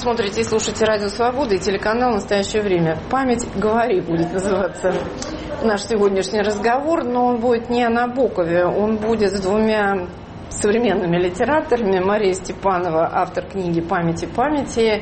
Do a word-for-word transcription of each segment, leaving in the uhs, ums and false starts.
смотрите и слушаете Радио Свобода и телеканал «Настоящее время». «Память, говори» будет называться наш сегодняшний разговор, но он будет не о Набокове, он будет с двумя современными литераторами. Мария Степанова, автор книги «Памяти памяти»,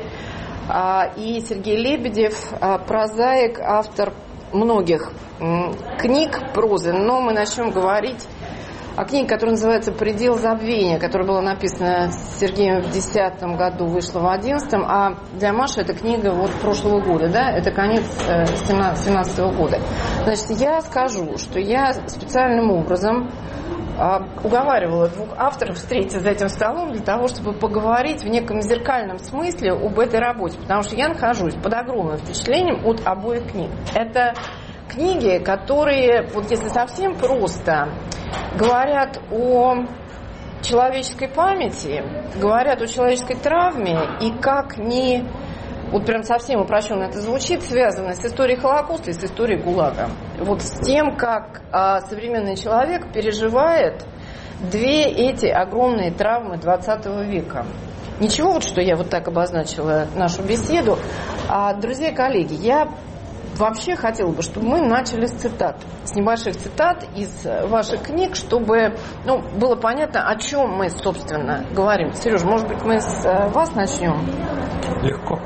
и Сергей Лебедев, прозаик, автор многих книг прозы. Но мы начнем говорить о книге, которая называется «Предел забвения», которая была написана Сергеем в две тысячи десятом году, вышла в две тысячи одиннадцатом, а для Маши эта книга вот прошлого года, да, это конец две тысячи семнадцатого года. Значит, я скажу, что я специальным образом уговаривала двух авторов встретиться за этим столом для того, чтобы поговорить в неком зеркальном смысле об этой работе, потому что я нахожусь под огромным впечатлением от обоих книг. Это книги, которые, вот если совсем просто, говорят о человеческой памяти, говорят о человеческой травме, и как ни, вот прям совсем упрощенно это звучит, связано с историей Холокоста и с историей ГУЛАГа. Вот с тем, как а, современный человек переживает две эти огромные травмы двадцатого века. Ничего, вот что я вот так обозначила нашу беседу. А, друзья и коллеги, я вообще хотела бы, чтобы мы начали с цитат, с небольших цитат из ваших книг, чтобы ну, было понятно, о чем мы, собственно, говорим. Сереж, может быть, мы с вас начнем? Легко.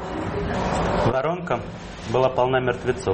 Воронка была полна мертвецов.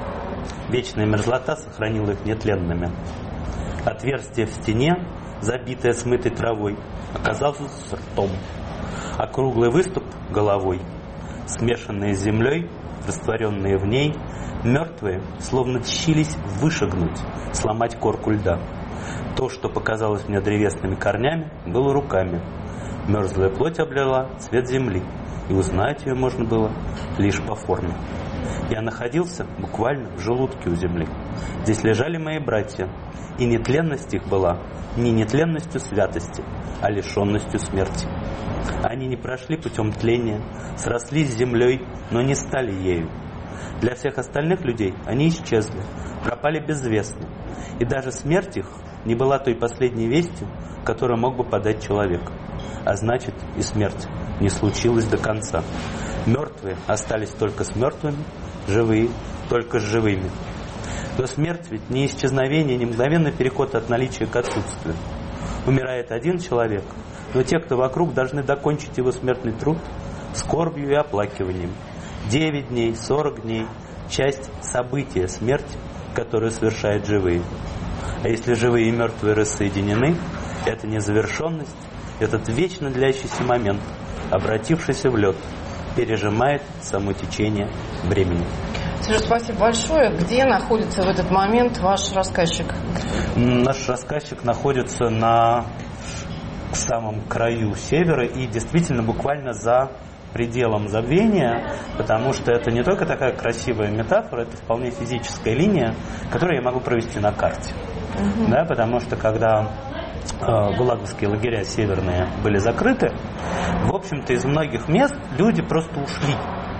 Вечная мерзлота сохранила их нетленными. Отверстие в стене, забитое смытой травой, оказалось ртом, а круглый выступ — головой. Смешанные с землей, растворенные в ней, мертвые словно тщились вышагнуть, сломать корку льда. То, что показалось мне древесными корнями, было руками. Мерзлая плоть облила цвет земли, и узнать ее можно было лишь по форме. Я находился буквально в желудке у земли. Здесь лежали мои братья, и нетленность их была не нетленностью святости, а лишенностью смерти. Они не прошли путем тления, срослись с землей, но не стали ею. Для всех остальных людей они исчезли, пропали безвестно, и даже смерть их не была той последней вестью, которую мог бы подать человек. А значит, и смерть не случилась до конца. Мертвые остались только с мертвыми, живые только с живыми. Но смерть ведь не исчезновение, не мгновенный переход от наличия к отсутствию. Умирает один человек, но те, кто вокруг, должны докончить его смертный труд скорбью и оплакиванием. Девять дней, сорок дней – часть события смерти, которую совершают живые. А если живые и мертвые рассоединены, это незавершенность, этот вечно длящийся момент, обратившийся в лед, пережимает само течение времени. Сереж, спасибо большое. Где находится в этот момент ваш рассказчик? Наш рассказчик находится на самом краю севера и действительно буквально за пределом забвения, потому что это не только такая красивая метафора, это вполне физическая линия, которую я могу провести на карте. Угу. Да, потому что когда э, гулаговские лагеря северные были закрыты, в общем-то из многих мест люди просто ушли.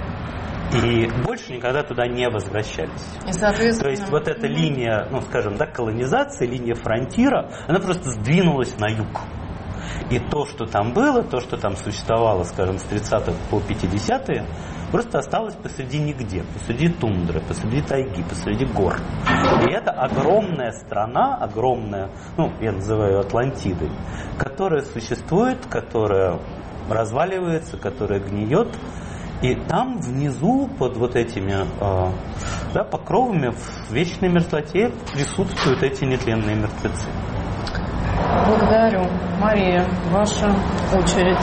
И больше никогда туда не возвращались. И, соответственно... То есть вот эта mm-hmm. линия, ну скажем, да, колонизации, линия фронтира, она просто сдвинулась на юг. И то, что там было, то, что там существовало, скажем, с тридцатых по пятидесятые, просто осталось посреди нигде, посреди тундры, посреди тайги, посреди гор. И это огромная страна, огромная, ну, я называю Атлантидой, которая существует, которая разваливается, которая гниет. И там внизу, под вот этими э, да, покровами, в вечной мерзлоте присутствуют эти нетленные мертвецы. Благодарю. Мария, ваша очередь.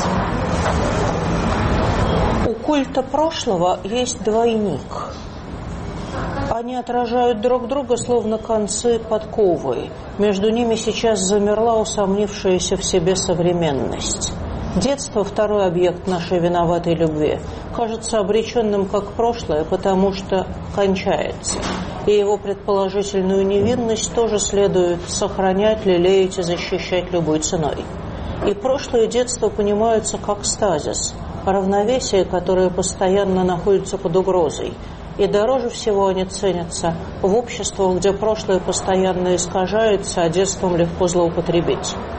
У культа прошлого есть двойник. Они отражают друг друга, словно концы подковы. Между ними сейчас замерла усомнившаяся в себе современность. Детство – второй объект нашей виноватой любви. Кажется обреченным как прошлое, потому что кончается. И его предположительную невинность тоже следует сохранять, лелеять и защищать любой ценой. И прошлое и детство понимаются как стазис, равновесие, которое постоянно находится под угрозой. И дороже всего они ценятся в обществах, где прошлое постоянно искажается, а детством легко злоупотребить.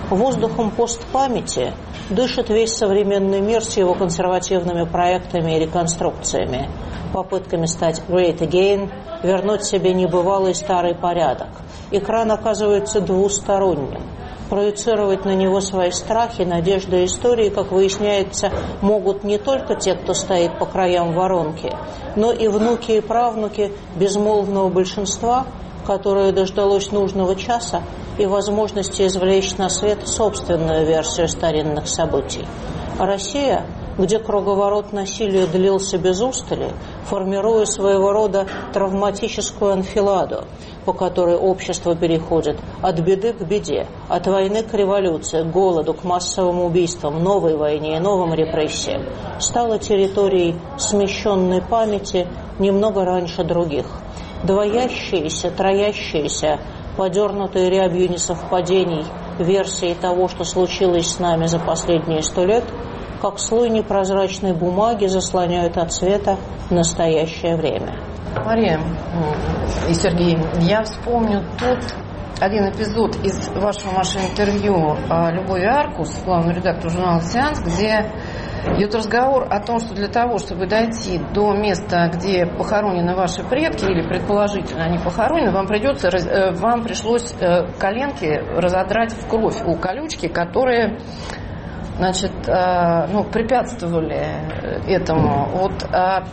Воздухом постпамяти дышит весь современный мир с его консервативными проектами и реконструкциями, попытками стать great again, вернуть себе небывалый старый порядок. Экран оказывается двусторонним. Проецировать на него свои страхи, надежды и истории, как выясняется, могут не только те, кто стоит по краям воронки, но и внуки и правнуки безмолвного большинства, которое дождалось нужного часа и возможности извлечь на свет собственную версию старинных событий. А Россия, где круговорот насилия длился без устали, формируя своего рода травматическую анфиладу, по которой общество переходит от беды к беде, от войны к революции, к голоду, к массовым убийствам, новой войне и новым репрессиям, стала территорией смещенной памяти немного раньше других. Двоящиеся, троящиеся, подернутые рябью несовпадений версии того, что случилось с нами за последние сто лет, как слой непрозрачной бумаги заслоняют от света настоящее время. Мария и Сергей, я вспомню тут один эпизод из вашего вашего интервью Любови Аркус, главному редактору журнала «Сеанс», где идет разговор о том, что для того, чтобы дойти до места, где похоронены ваши предки, или предположительно они похоронены, вам придется, вам пришлось коленки разодрать в кровь у колючки, которые, значит, ну, препятствовали этому. Вот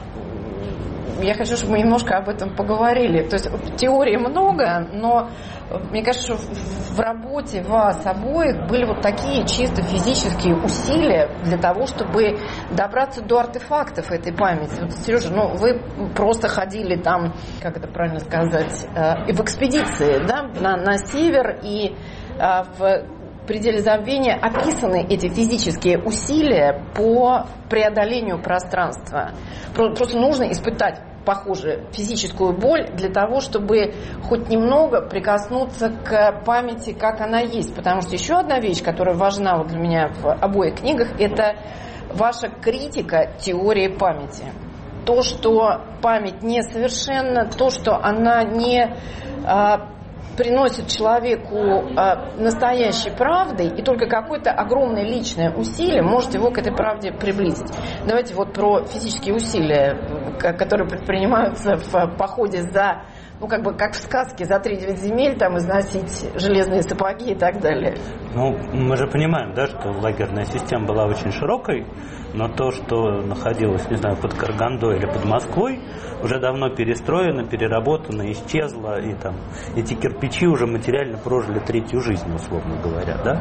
я хочу, чтобы мы немножко об этом поговорили. То есть теорий много, но мне кажется, что в работе вас обоих были вот такие чисто физические усилия для того, чтобы добраться до артефактов этой памяти. Вот, Сережа, ну вы просто ходили там, как это правильно сказать, э, в экспедиции, да, на, на север, и э, в пределе забвения описаны эти физические усилия по преодолению пространства. Просто нужно испытать, похоже, физическую боль для того, чтобы хоть немного прикоснуться к памяти, как она есть. Потому что еще одна вещь, которая важна вот для меня в обоих книгах, это ваша критика теории памяти. То, что память несовершенна, то, что она не а, приносит человеку а, настоящей правдой, и только какое-то огромное личное усилие может его к этой правде приблизить. Давайте вот про физические усилия, которые предпринимаются в походе за, ну как бы как в сказке, за три девять земель, там износить железные сапоги и так далее. Ну, мы же понимаем, да, что лагерная система была очень широкой, но то, что находилось, не знаю, под Карагандой или под Москвой, уже давно перестроено, переработано, исчезло, и там эти кирпичи уже материально прожили третью жизнь, условно говоря, да.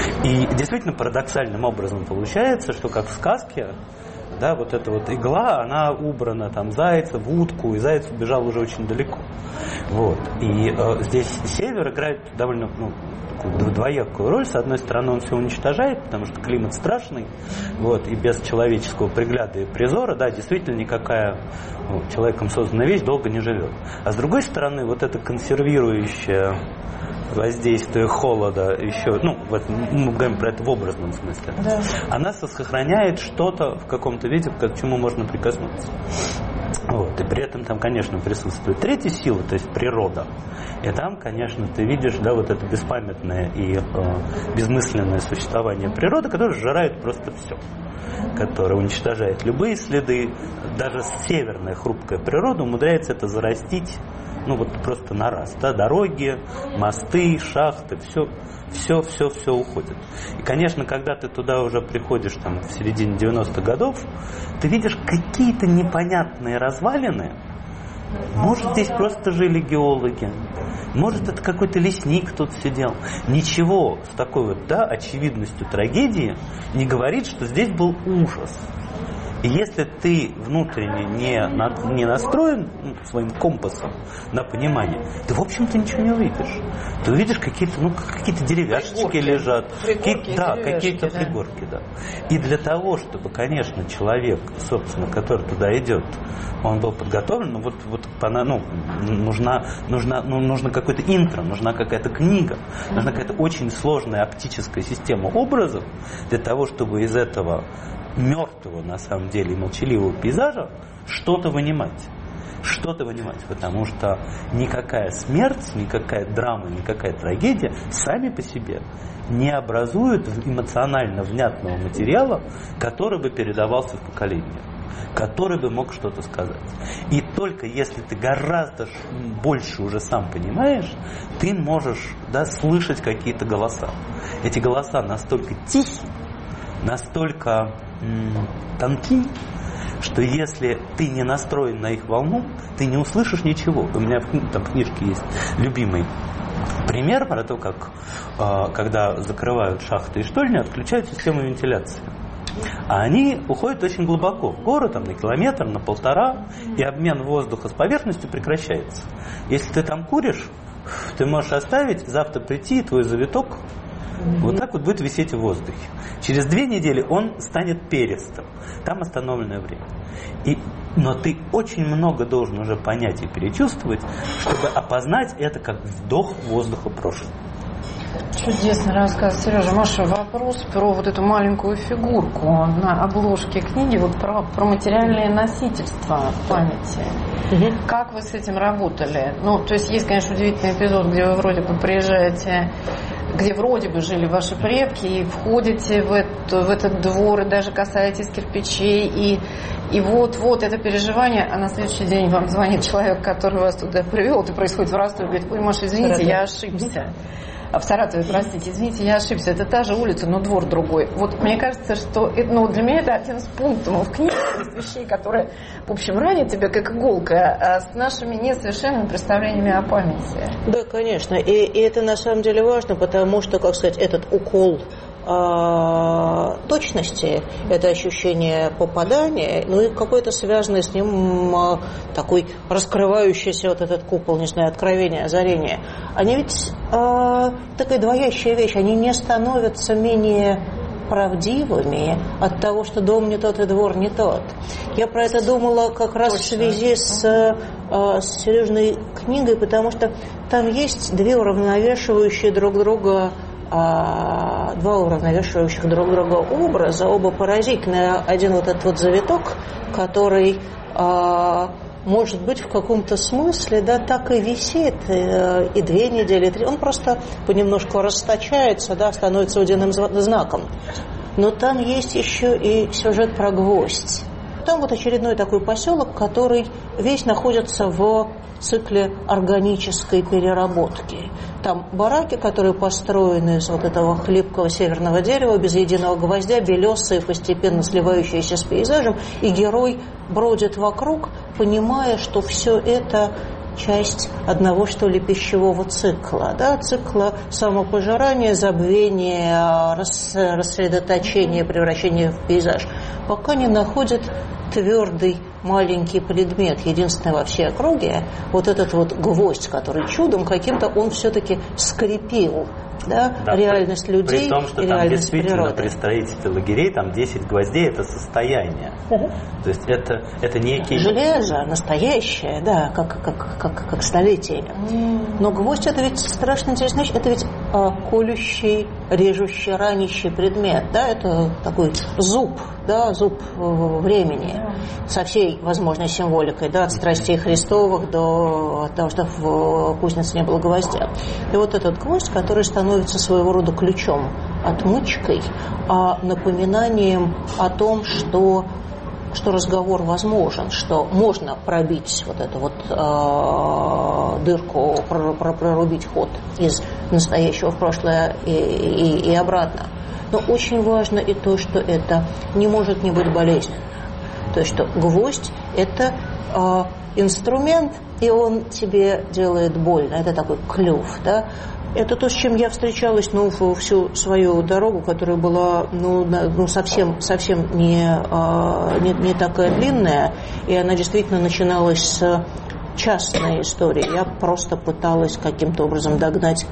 И действительно парадоксальным образом получается, что как в сказке, да, вот эта вот игла, она убрана там зайца в утку, и заяц убежал уже очень далеко. Вот. И э, здесь север играет довольно, ну, такую двоякую роль. С одной стороны, он все уничтожает, потому что климат страшный, вот, и без человеческого пригляда и призора, да, действительно никакая, ну, человеком созданная вещь долго не живет. А с другой стороны, вот это консервирующее воздействие холода еще, ну, в этом, мы говорим про это в образном смысле, да. Она сохраняет что-то в каком-то виде, к чему можно прикоснуться. Вот. И при этом там, конечно, присутствует третья сила, то есть природа. И там, конечно, ты видишь, да, вот это беспамятное и э, безмысленное существование природы, которое сжирает просто все, которое уничтожает любые следы. Даже северная хрупкая природа умудряется это зарастить, ну вот просто на раз, да, дороги, мосты, шахты, все, все, все, все уходит. И, конечно, когда ты туда уже приходишь там в середине девяностых годов, ты видишь какие-то непонятные развалины. Может, здесь просто жили геологи, может, это какой-то лесник тут сидел. Ничего с такой вот, да, очевидностью трагедии не говорит, что здесь был ужас. И если ты внутренне не, на, не настроен, ну, своим компасом на понимание, ты, в общем-то, ничего не увидишь. Ты увидишь какие-то, ну, какие-то деревяшечки пригорки, лежат. Пригорки, какие, да, какие-то да. пригорки, да. И для того, чтобы, конечно, человек, собственно, который туда идет, он был подготовлен, ну, вот, вот ну, нужна, нужна, ну, нужно какое-то интро, нужна какая-то книга, нужна какая-то очень сложная оптическая система образов для того, чтобы из этого мертвого, на самом деле, молчаливого пейзажа что-то вынимать. что-то вынимать, потому что никакая смерть, никакая драма, никакая трагедия сами по себе не образуют эмоционально внятного материала, который бы передавался в поколение, который бы мог что-то сказать. И только если ты гораздо больше уже сам понимаешь, ты можешь, да, слышать какие-то голоса. Эти голоса настолько тихие, настолько м- тонкие, что если ты не настроен на их волну, ты не услышишь ничего. У меня там в книжке есть любимый пример про то, как э, когда закрывают шахты и штольни, отключают систему вентиляции. А они уходят очень глубоко в гору, там, на километр, на полтора, и обмен воздуха с поверхностью прекращается. Если ты там куришь, ты можешь оставить, завтра прийти, и твой завиток вот так вот будет висеть в воздухе. Через две недели он станет перистым. Там остановленное время. И, но ты очень много должен уже понять и перечувствовать, чтобы опознать это как вдох воздуха прошлого. Чудесный рассказ, Сережа. Маша, вопрос про вот эту маленькую фигурку на обложке книги, вот про, про материальное носительство памяти. Угу. Как вы с этим работали? Ну, то есть есть, конечно, удивительный эпизод, где вы вроде бы приезжаете, где вроде бы жили ваши предки, и входите в, эту, в этот двор, и даже касаетесь кирпичей, и, и вот-вот это переживание, а на следующий день вам звонит человек, который вас туда привел, это происходит в Ростове, говорит: ой, Маша, извините, я ошибся. А в Саратове, простите, извините, я ошибся, это та же улица, но двор другой. Вот мне кажется, что это, ну, для меня это один из пунктов в книге, из вещей, которые, в общем, ранят тебя как иголка, а с нашими несовершенными представлениями о памяти. Да, конечно, и, и это на самом деле важно, потому что, как сказать, этот укол э, точности, это ощущение попадания, ну и какой-то связанный с ним э, такой раскрывающийся вот этот купол, не знаю, откровения, озарения. Они ведь э, такая двоящая вещь, они не становятся менее правдивыми от того, что дом не тот и двор не тот. Я про это думала как раз Точно. в связи с, э, с Сережной книгой, потому что там есть две уравновешивающие друг друга два уравновешивающих друг друга образа, оба поразительные. Один вот этот вот завиток, который а, может быть в каком-то смысле, да, так и висит и, и две недели, и три. Он просто понемножку расточается, да, становится водяным знаком. Но там есть еще и сюжет про гвоздь. Там вот очередной такой поселок, который весь находится в цикле органической переработки. Там бараки, которые построены из вот этого хлипкого северного дерева, без единого гвоздя, белесые, постепенно сливающиеся с пейзажем, и герой бродит вокруг, понимая, что все это часть одного, что ли, пищевого цикла, да, цикла самопожирания, забвения, рас, рассредоточения, превращения в пейзаж, пока не находит твердый маленький предмет, единственный во всей округе, вот этот вот гвоздь, который чудом каким-то он все-таки скрепил, да, да, реальность при, людей, при том, что и там реальность действительно природы. При строительстве лагерей там десять гвоздей — это состояние. Uh-huh. То есть это, это некий... Железо настоящее, да, как, как, как, как столетиями. Mm. Но гвоздь — это ведь страшно интересная вещь, это ведь а, колющий, режущий, ранящий предмет, да, это такой зуб, да, зуб времени, yeah. со всей возможной символикой, да, от страстей Христовых до того, что в кузнице не было гвоздя. И вот этот гвоздь, который становится своего рода ключом, отмычкой, а напоминанием о том, что что разговор возможен, что можно пробить вот эту вот э, дырку, прорубить ход из настоящего в прошлое и, и, и обратно. Но очень важно и то, что это не может не быть болезненно. То есть, что гвоздь – это э, инструмент, и он тебе делает больно. Это такой клюв, да. Это то, с чем я встречалась, ну, всю свою дорогу, которая была, ну, ну совсем, совсем не, не, не такая длинная, и она действительно начиналась с частной истории. Я просто пыталась каким-то образом догнать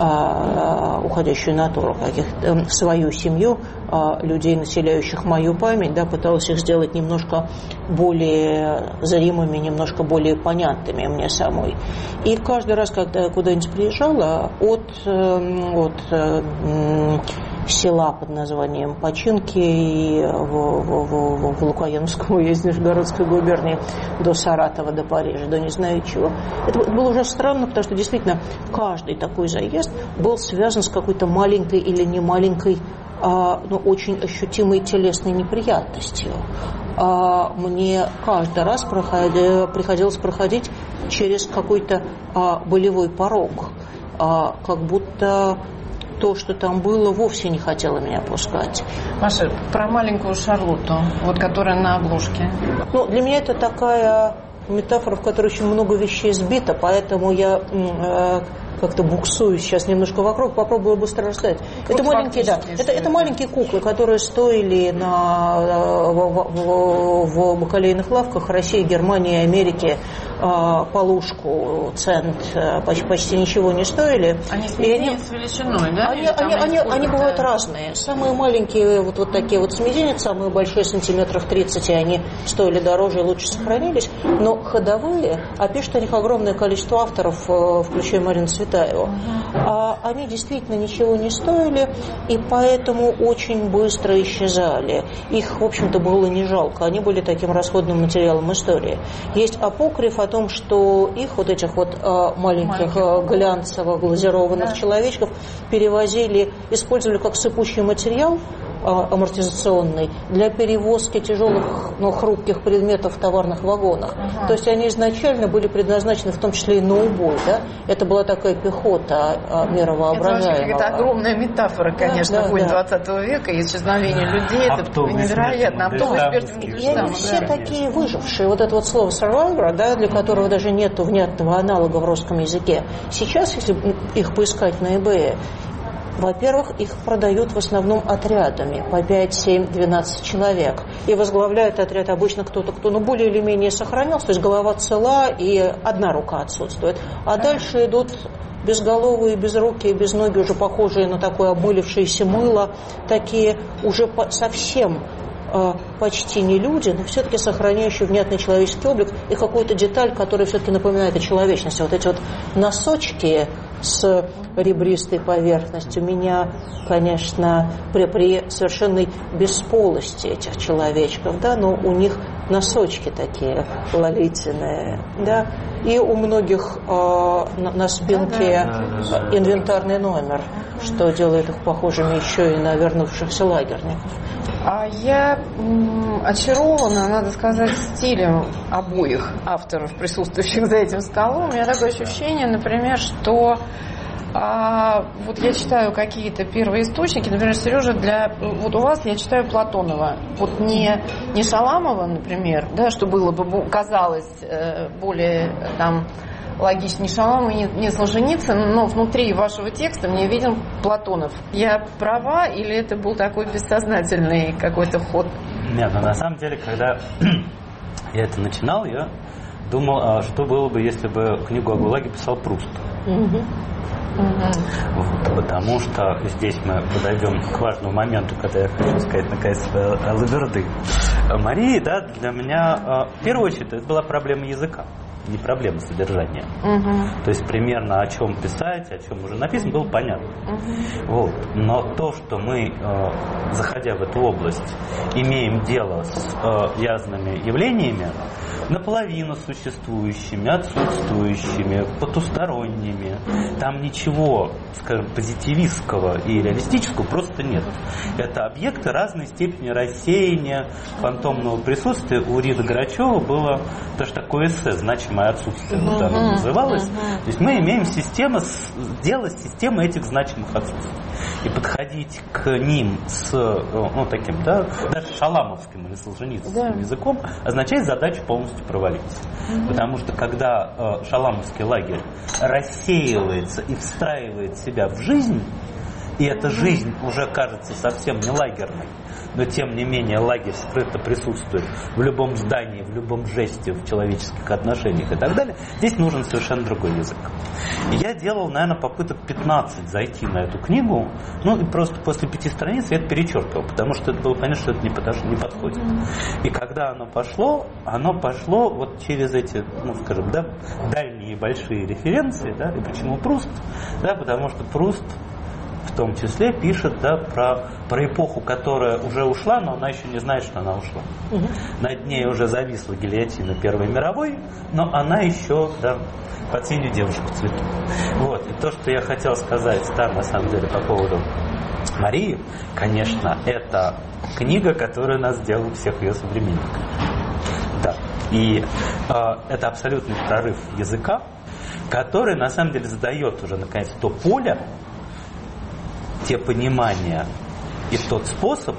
а, уходящую натуру, каких-то, свою семью, а, людей, населяющих мою память, да, пыталась их сделать немножко более зримыми, немножко более понятными мне самой. И каждый раз, когда я куда-нибудь приезжала, от, от села под названием Починки и в, в, в, в Лукоянском уезде Нижегородской губернии до Саратова, до Парижа, до не знаю чего. Это, это было уже странно, потому что действительно каждый такой заезд был связан с какой-то маленькой или не маленькой, а, но очень ощутимой телесной неприятностью. А, мне каждый раз проходи, приходилось проходить через какой-то а, болевой порог, а, как будто то, что там было, вовсе не хотело меня пускать. Маша, про маленькую Шарлотту, вот которая на обложке. Ну, для меня это такая метафора, в которой очень много вещей сбито, поэтому я э, как-то буксую сейчас немножко вокруг, попробую быстро рассказать. Это маленькие, да, это, это маленькие куклы, которые стоили на, в, в, в бакалейных лавках России, Германии, Америки полушку, цент, почти, почти ничего не стоили. Они с величиной, да? Они, они, они, они бывают разные. Самые маленькие, вот, вот такие вот с мизинец, самые большие сантиметров тридцать, и они стоили дороже и лучше сохранились. Но ходовые, а пишут о них огромное количество авторов, включая Марину Цветаеву. Uh-huh. А они действительно ничего не стоили, и поэтому очень быстро исчезали. Их, в общем-то, было не жалко. Они были таким расходным материалом истории. Есть апокриф о том, что их, вот этих вот а, маленьких а, глянцевых глазированных, да, человечков перевозили, использовали как сыпучий материал а, амортизационный для перевозки тяжелых, но хрупких предметов в товарных вагонах. Ага. То есть они изначально были предназначены в том числе и на убой. Да? Это была такая пехота а, мировоображаемого. Это огромная метафора, конечно, да, да, двадцатого века, исчезновение людей. Это невероятно. Оптовый смерть. И они все такие выжившие. Вот это вот слово survivor, да, для которого даже нет внятного аналога в русском языке. Сейчас, если их поискать на eBay, во-первых, их продают в основном отрядами по пять, семь, двенадцать человек. И возглавляет отряд обычно кто-то, кто ну, более или менее сохранился, то есть голова цела и одна рука отсутствует. А дальше идут безголовые, безрукие, без ноги, уже похожие на такое обмылившееся мыло, такие уже совсем почти не люди, но все-таки сохраняющие внятный человеческий облик и какую-то деталь, которая все-таки напоминает о человечности. Вот эти вот носочки с ребристой поверхностью меня, конечно, при, при совершенной бесполости этих человечков, да, но у них носочки такие лолитиные, да, и у многих э, на, на спинке да, да, да. инвентарный номер, что делает их похожими еще и на вернувшихся лагерников. А я м, очарована, надо сказать, стилем обоих авторов, присутствующих за этим столом. У меня такое ощущение, например, что а, вот я читаю какие-то первые источники, например, Сережа, для вот у вас я читаю Платонова, вот не, не Шаламова, например, да, что было бы, казалось, более там логично, не Шаламов, не, не Солженицын, но внутри вашего текста мне виден Платонов. Я права или это был такой бессознательный какой-то ход? Нет, но на самом деле, когда я это начинал, я думал, а что было бы, если бы книгу о ГУЛАГе писал Пруст. Угу. Вот, потому что здесь мы подойдем к важному моменту, когда я хочу сказать наконец лаберды Марии, да, для меня в первую очередь это была проблема языка, не проблема содержания. Uh-huh. То есть примерно о чем писать, о чем уже написано, было понятно. Uh-huh. Вот. Но то, что мы, заходя в эту область, имеем дело с разными явлениями, наполовину существующими, отсутствующими, потусторонними, там ничего, скажем, позитивистского и реалистического просто нет. Это объекты разной степени рассеяния, фантомного присутствия. У Риды Грачева было тоже такое эссе «Значимое отсутствие», uh-huh, вот оно называлось. Uh-huh. То есть мы имеем систему, дело с системой этих значимых отсутствий. И подходить к ним с, ну, таким, да, даже шаламовским или солженицынским yeah. языком означает задачу полностью провалиться. Mm-hmm. Потому что когда э, шаламовский лагерь рассеивается и встраивает себя в жизнь, и эта жизнь уже кажется совсем не лагерной, но тем не менее лагерь скрыто присутствует в любом здании, в любом жесте, в человеческих отношениях и так далее, здесь нужен совершенно другой язык. И я делал, наверное, попыток пятнадцать зайти на эту книгу, ну и просто после пяти страниц я это перечеркивал, потому что это было понятно, что это не, подош... не подходит. Mm-hmm. И когда оно пошло, оно пошло вот через эти, ну скажем, да, дальние большие референции, да, и почему Пруст? Да, потому что Пруст в том числе пишет, да, про, про эпоху, которая уже ушла, но она еще не знает, что она ушла. Угу. Над ней уже зависла гильотина Первой мировой, но она еще, да, под сенью девушек в цвету. Вот. И то, что я хотел сказать, да, на самом деле, по поводу Марии, конечно, это книга, которая нас сделала всех ее современников. Да. И э, это абсолютный прорыв языка, который, на самом деле, задает уже, наконец, то поле, те понимания и тот способ,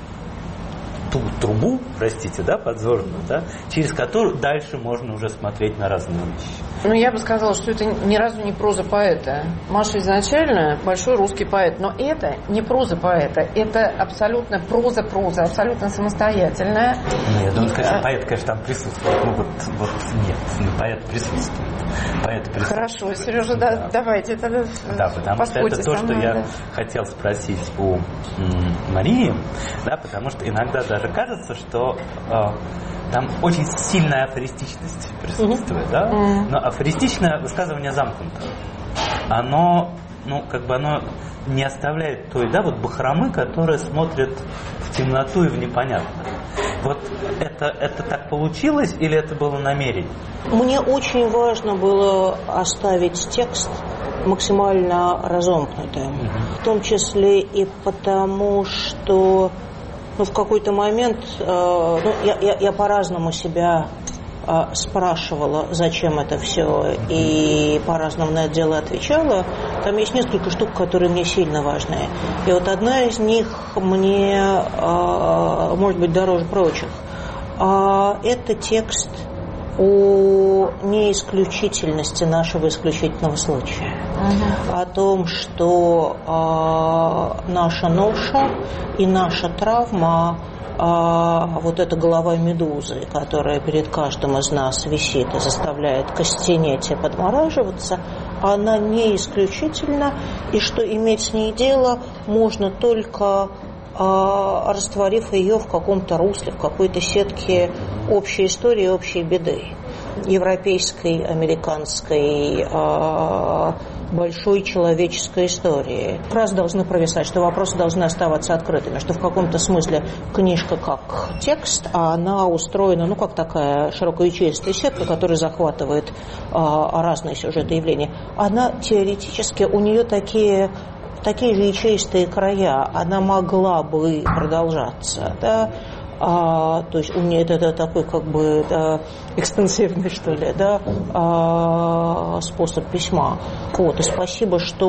ту трубу, простите, да, подзорную, да, через которую дальше можно уже смотреть на разные вещи. Ну, я бы сказала, что это ни разу не проза поэта. Маша изначально большой русский поэт, но это не проза поэта, это абсолютно проза-проза, абсолютно самостоятельная. Ну, я думаю, конечно, а... поэт, конечно, там присутствует. Ну, вот, вот нет, ну, поэт присутствует. Поэт присутствует. Хорошо, Сережа, да, да. давайте тогда Да, потому что это то, что я да. хотел спросить у м, Марии, да, потому что иногда даже кажется, что э, там очень сильная афористичность присутствует, mm-hmm. да, mm-hmm. но афористичное высказывание замкнуто. Оно, ну, как бы оно не оставляет той, да, вот бахромы, которая смотрит в темноту и в непонятное. Вот это, это так получилось или это было намерение? Мне очень важно было оставить текст максимально разомкнутым, mm-hmm. в том числе и потому, что ну, в какой-то момент э, ну, я, я, я по-разному себя э, спрашивала, зачем это все, и по-разному на это дело отвечала. Там есть несколько штук, которые мне сильно важны. И вот одна из них мне, э, может быть, дороже прочих. А это текст о неисключительности нашего исключительного случая. Uh-huh. О том, что э, наша ноша и наша травма, э, вот эта голова медузы, которая перед каждым из нас висит и заставляет костенеть и подмораживаться, она не исключительна, и что иметь с ней дело можно только э, растворив ее в каком-то русле, в какой-то сетке общей истории, общей беды. Европейской, американской, э, большой человеческой истории. Фразы должны провисать, что вопросы должны оставаться открытыми, что в каком-то смысле книжка как текст, а она устроена, ну, как такая широкоячеистая сетка, которая захватывает э, разные сюжеты явления. Она теоретически, у нее такие... такие же ячеистые края, она могла бы продолжаться, да, а, то есть у меня это, это такой как бы да, экстенсивный, что ли, да, а, способ письма. Вот, и спасибо, что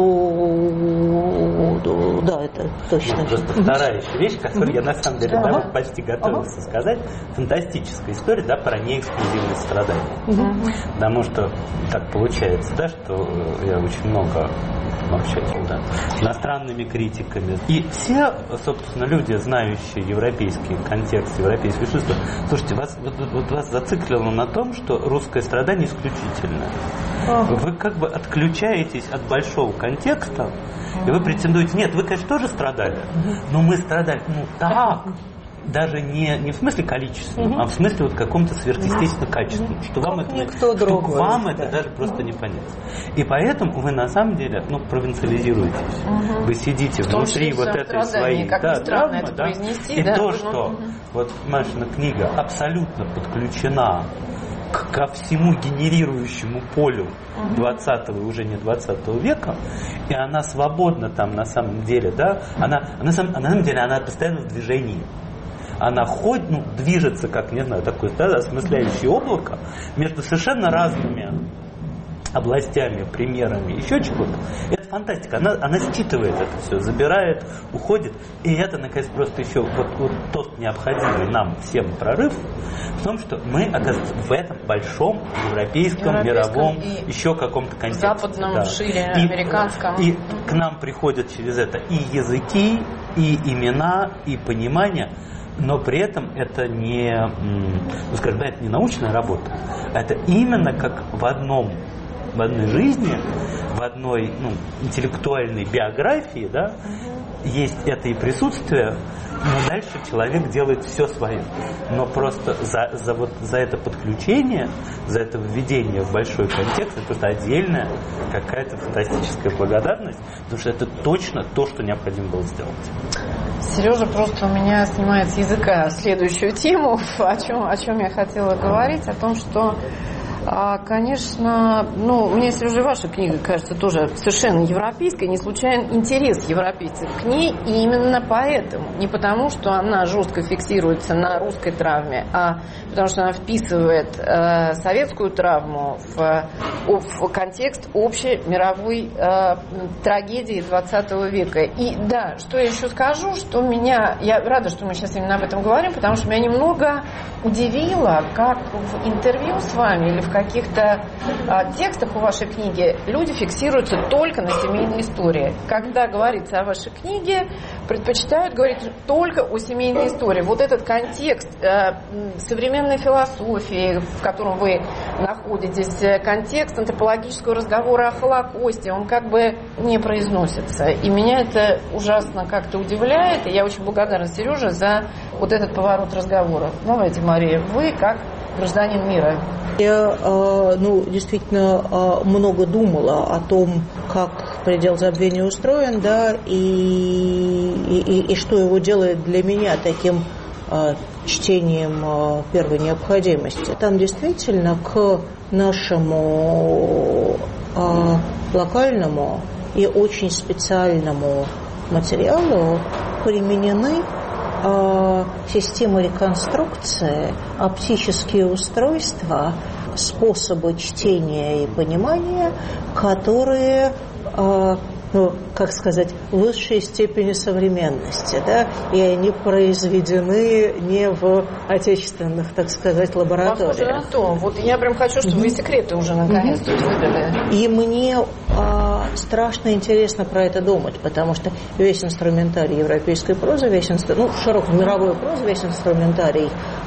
да, это точно. Просто вторая еще вещь, которую я на самом деле да, вот почти готовился ага. сказать, фантастическая история, да, про неэксклюзивность страдания. Угу. Потому что так получается, да, что я очень много общаюсь, да, с иностранными критиками. И все, собственно, люди, знающие европейский контекст, европейское искусство, слушайте, вас, вот, вот вас зациклило на том, что русское страдание исключительное. Ага. Вы как бы отключаетесь от большого контекста, ага. и вы претендуете, нет, вы, конечно, тоже страдали, ага. но мы страдали, ну так, даже не, не в смысле количественном, угу. а в смысле вот каком-то сверхъестественном качестве, угу. что вам, это, что другой, вам да. это даже просто не понять. И поэтому вы на самом деле ну, провинциализируетесь. Угу. Вы сидите внутри вот этой своей да, травмы, это да, и да, то, ну, что угу. вот Машина книга абсолютно подключена к, ко всему генерирующему полю двадцатого и уже не двадцатого века, и она свободна там на самом деле, да, она, она, она на самом деле она постоянно в движении. Она ходит, ну, движется, как, не знаю, такое да, осмысляющее облако между совершенно разными областями, примерами, еще чего-то. Это фантастика. Она, она считывает это все, забирает, уходит. И это, наконец, просто еще вот, вот тот необходимый нам всем прорыв в том, что мы, оказывается, в этом большом европейском, европейском мировом, еще каком-то контексте. Западном, да. шире, и, американском. И к нам приходят через это и языки, и имена, и понимание. Но при этом это не, ну, скажем, да, это не научная работа, это именно как в одном в одной жизни, в одной ну, интеллектуальной биографии, да, есть это и присутствие, но дальше человек делает все свое. Но просто за, за, вот, за это подключение, за это введение в большой контекст, это просто отдельная какая-то фантастическая благодарность, потому что это точно то, что необходимо было сделать. Сережа просто у меня снимает с языка следующую тему, о чем, о чем я хотела говорить, о том, что, конечно, ну, мне, Сережа, ваша книга кажется тоже совершенно европейской, не случайен интерес европейцев к ней, и именно поэтому, не потому, что она жестко фиксируется на русской травме, а потому что она вписывает э, советскую травму в, в контекст общей мировой э, трагедии двадцатого века. И да, что я еще скажу, что меня, я рада, что мы сейчас именно об этом говорим, потому что меня немного удивило, как в интервью с вами или в каких-то э, текстах у вашей книги люди фиксируются только на семейной истории. Когда говорится о вашей книге, предпочитают говорить только о семейной истории. Вот этот контекст э, современной философии, в котором вы находитесь, контекст антропологического разговора о Холокосте, он как бы не произносится. И меня это ужасно как-то удивляет, и я очень благодарна Сереже за вот этот поворот разговора. Давайте, Мария, вы как гражданин мира. Я э, ну, действительно э, много думала о том, как предел забвения устроен, да, и, и, и что его делает для меня таким э, чтением э, первой необходимости. Там действительно к нашему э, локальному и очень специальному материалу применены системы реконструкции, оптические устройства, способы чтения и понимания, которые, ну, как сказать, в высшей степени современности, да, и они произведены не в отечественных, так сказать, лабораториях. Похоже на то. Вот я прям хочу, чтобы вы секреты уже наконец-то выдали. И мне а, страшно интересно про это думать, потому что весь инструментарий европейской прозы, весь инстру... ну, широкой мировой прозы, весь инструментарий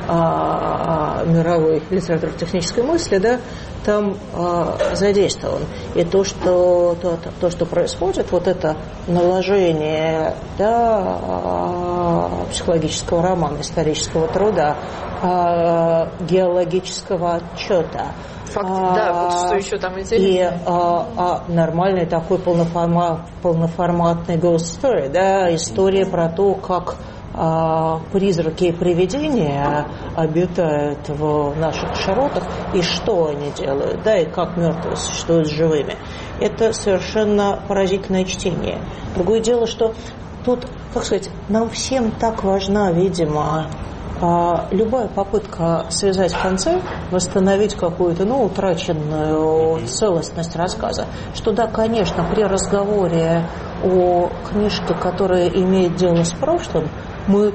а, а, мировой литературно-технической мысли, да, там а, задействован. И то, что, то, то, что происходит, вот это наложение, да, а, психологического романа, исторического труда, а, геологического отчета, Факт, а, да, вот что еще там интересно. И а, а, нормальный такой полноформат, полноформатный ghost story, да, история про то, как а, призраки и привидения обитают в наших широтах, и что они делают, да, и как мертвые существуют с живыми. Это совершенно поразительное чтение. Другое дело, что тут, как сказать, нам всем так важна, видимо, любая попытка связать концы, восстановить какую-то, ну, утраченную целостность рассказа, что да, конечно, при разговоре о книжке, которая имеет дело с прошлым, мы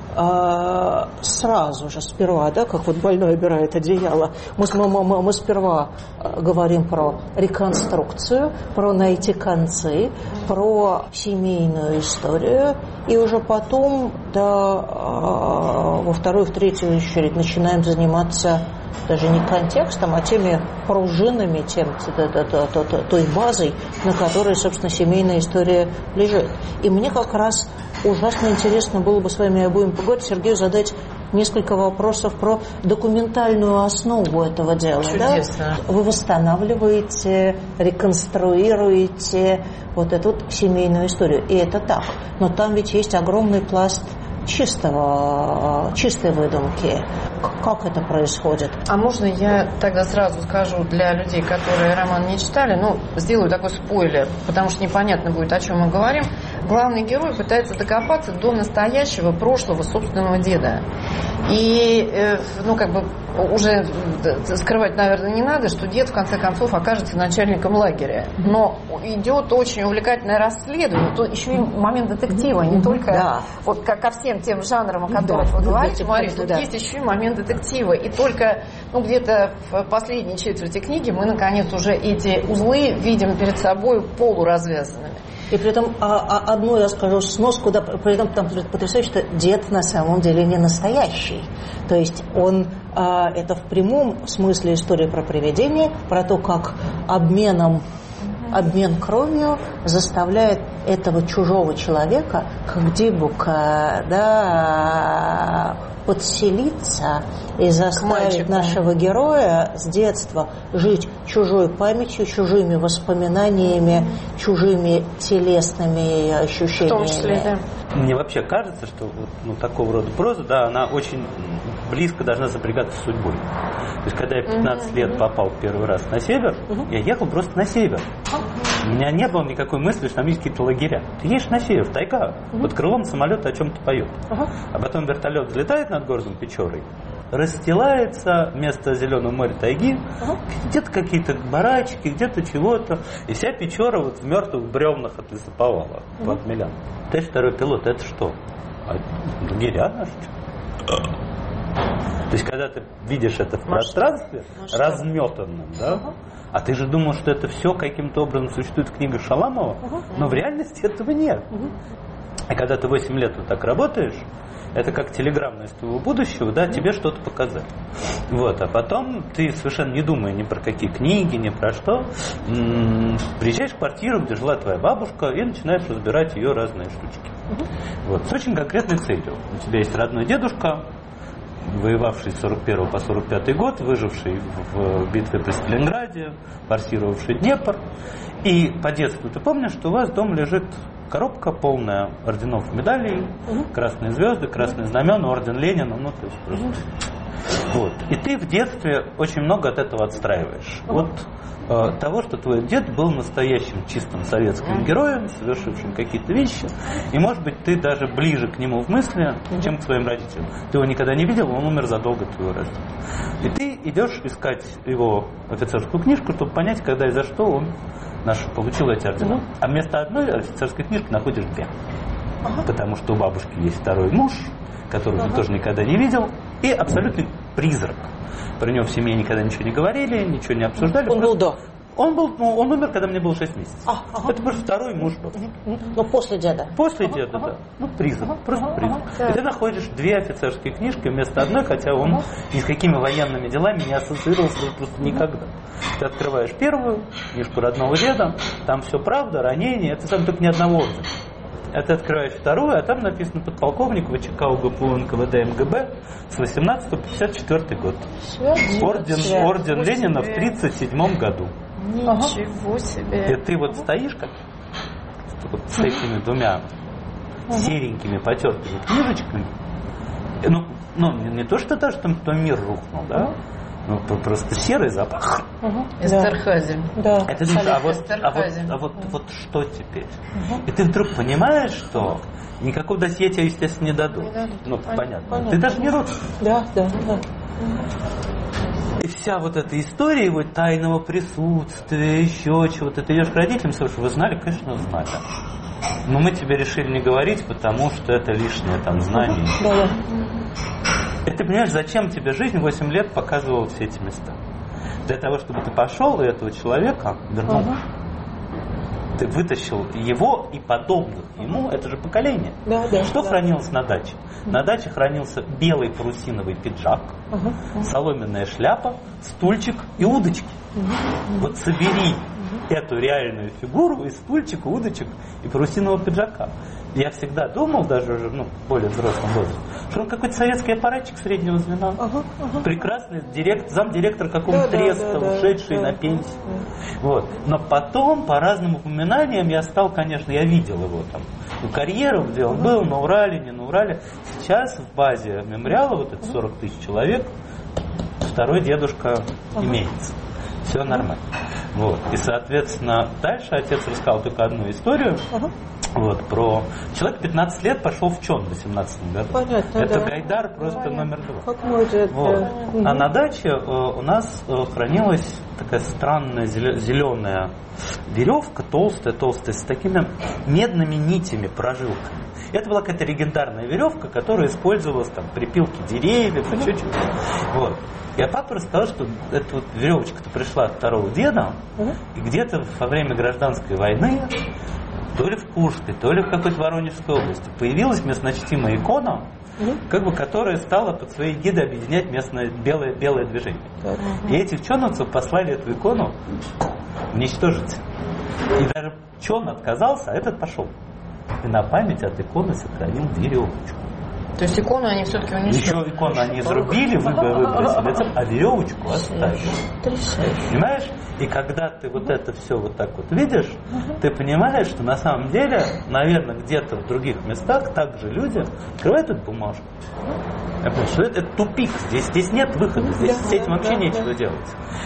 а, сразу же сперва, да, как вот больной обирает одеяло, мы, мы, мы, мы сперва говорим про реконструкцию, про найти концы, про семейную историю, и уже потом, да, во вторую, в третью очередь начинаем заниматься даже не контекстом, а теми пружинами, тем, той базой, на которой, собственно, семейная история лежит. И мне как раз ужасно интересно было бы с вами обоим поговорить, Сергею задать несколько вопросов про документальную основу этого дела. Чудесно. Да? Вы восстанавливаете, реконструируете вот эту семейную историю. И это так. Но там ведь есть огромный пласт чистого, чистой выдумки. Как это происходит? А можно я тогда сразу скажу для людей, которые роман не читали, ну, сделаю такой спойлер, потому что непонятно будет, о чем мы говорим. Главный герой пытается докопаться до настоящего прошлого собственного деда. И, ну, как бы, уже скрывать, наверное, не надо, что дед, в конце концов, окажется начальником лагеря. Но идет очень увлекательное расследование, то еще и момент детектива, не только да. вот ко всем тем жанрам, о которых да, вы говорите, Мария, тут да. есть еще и момент детектива. И только, ну, где-то в последней четверти книги мы, наконец, уже эти узлы видим перед собой полуразвязанными. И при этом а, а, одну я скажу сноску, да, при этом там потрясающе, что дед на самом деле не настоящий. То есть он, а, это в прямом смысле история про привидение, про то, как обменом обмен кровью заставляет этого чужого человека, как дебука, да, подселиться и заставить нашего героя с детства жить чужой памятью, чужими воспоминаниями, чужими телесными ощущениями. В том числе, да. Мне вообще кажется, что вот, ну, такого рода проза, да, она очень близко должна сопрягаться с судьбой. То есть, когда я пятнадцать uh-huh. лет попал первый раз на север, uh-huh. я ехал просто на север. Uh-huh. У меня не было никакой мысли, что там есть какие-то лагеря. Ты едешь на север, тайга, uh-huh. под крылом самолета о чем-то поет. Uh-huh. А потом вертолет взлетает над городом Печорой, расстилается вместо зеленого моря тайги, uh-huh. где-то какие-то барачки, где-то чего-то. И вся Печора вот в мертвых бревнах от лесоповала uh-huh. по отмелям. Ты второй пилот, это что? А, лагеря наши? То есть, когда ты видишь это в пространстве, ну, разметанном, да? Uh-huh. А ты же думал, что это все каким-то образом существует в книгах Шаламова, uh-huh. но в реальности этого нет. Uh-huh. И когда ты восемь лет вот так работаешь, это как телеграмма из твоего будущего, да, uh-huh. тебе что-то показать. Вот, а потом ты, совершенно не думая ни про какие книги, ни про что, м- приезжаешь в квартиру, где жила твоя бабушка, и начинаешь разбирать ее разные штучки. Uh-huh. Вот, с очень конкретной целью. У тебя есть родной дедушка, воевавший с сорок первого по сорок пятый год, выживший в битве при Сталинграде, форсировавший Днепр. И по детству ты помнишь, что у вас дома лежит коробка полная орденов, медалей, угу. красные звезды, красные знамена, орден Ленина, ну то есть просто. Угу. Вот. И ты в детстве очень много от этого отстраиваешь. Угу. Вот э, того, что твой дед был настоящим чистым советским угу. героем, совершившим какие-то вещи, и, может быть, ты даже ближе к нему в мысли, угу. чем к своим родителям. Ты его никогда не видел, он умер задолго до твоего рождения. И ты идешь искать его офицерскую книжку, чтобы понять, когда и за что он наш получил эти ордена. Угу. А вместо одной офицерской книжки находишь две. Ага. Потому что у бабушки есть второй муж, которого ага. ты тоже никогда не видел, и абсолютный призрак. Про него в семье никогда ничего не говорили, ничего не обсуждали. Он был до. Он был, ну, он умер, когда мне было шесть месяцев. А, ага. Это просто второй муж был. Но после деда. После ага, деда, ага. да. Ну, призрак, ага, просто ага, призрак. ага. И ты находишь две офицерские книжки вместо одной, хотя он ага. ни с какими военными делами не ассоциировался просто ага. никогда. Ты открываешь первую книжку родного деда, там все правда, ранение, это сам только ни одного ордена. А ты открываешь вторую, а там написано подполковник ВЧК УГПУ НКВД МГБ с восемнадцатого по пятьдесят четвёртый год. Орден, Связь. орден Ленина в тридцать седьмом году. Ничего себе. И ты вот стоишь как вот с этими двумя uh-huh. серенькими потертыми книжечками. Ну, ну не, не то, что даже там, там мир рухнул, да? Uh-huh. Ну, просто серый запах. Uh-huh. Эстерхази. Да. Это, а, вот, а, вот, а вот, вот что теперь? Uh-huh. И ты вдруг понимаешь, что никакого досье тебе, естественно, не дадут. Не дадут. Ну, понятно. понятно. понятно. Ты даже не родственник. Да, да, да. И вся вот эта история его тайного присутствия, еще чего-то. Ты идешь к родителям, слушай, вы знали? Конечно, знали. Но мы тебе решили не говорить, потому что это лишнее там знание. Да, да. И ты понимаешь, зачем тебе жизнь восемь лет показывала все эти места? Для того, чтобы ты пошел и этого человека вернул. Угу. Ты вытащил его и подобных ему, это же поколение. Да, да, что да. хранилось на даче? На даче хранился белый парусиновый пиджак, угу. соломенная шляпа, стульчик и удочки. Угу. Вот собери угу. эту реальную фигуру из стульчика, удочек и парусинового пиджака. Я всегда думал, даже уже ну, в более взрослом возрасте, что он какой-то советский аппаратчик среднего звена. Ага, ага. Прекрасный директ, замдиректор какого-то да, треста, да, да, ушедший да, на пенсию. Да. Вот. Но потом, по разным упоминаниям, я стал, конечно, я видел его там. Ну, карьеру, где он ага. был, на Урале, не на Урале. Сейчас в базе мемориала, вот это сорок тысяч человек, второй дедушка ага. имеется. Все ага. нормально. Вот. И, соответственно, дальше отец рассказал только одну историю. Ага. Вот, про... Человек пятнадцать лет пошел в ЧОН в восемнадцатом году. Понятно, это да. Гайдар просто Понятно. номер два. Как может, вот. да. А на даче э, у нас э, хранилась такая странная зеленая веревка, толстая, толстая, с такими медными нитями, прожилками. Это была какая-то легендарная веревка, которая использовалась там при пилке деревьев, uh-huh. еще чего-то. Вот. И папа рассказал, что эта вот веревочка-то пришла от второго деда, uh-huh. и где-то во время гражданской войны то ли в Курской, то ли в какой-то Воронежской области, появилась местночтимая икона, как бы, которая стала под своей гидой объединять местное белое, белое движение. И этих чоновцев послали эту икону уничтожить. И даже чон отказался, а этот пошел. И на память от иконы сохранил веревочку. То есть икону они все-таки уничтожили? Еще икону они зарубили, выбросили, а веревочку оставили. Понимаешь? И когда ты вот это все вот так вот видишь, ты понимаешь, что на самом деле, наверное, где-то в других местах также люди открывают эту бумажку. Я понимаю, что это, это тупик, здесь, здесь нет выхода, здесь с этим вообще нечего делать.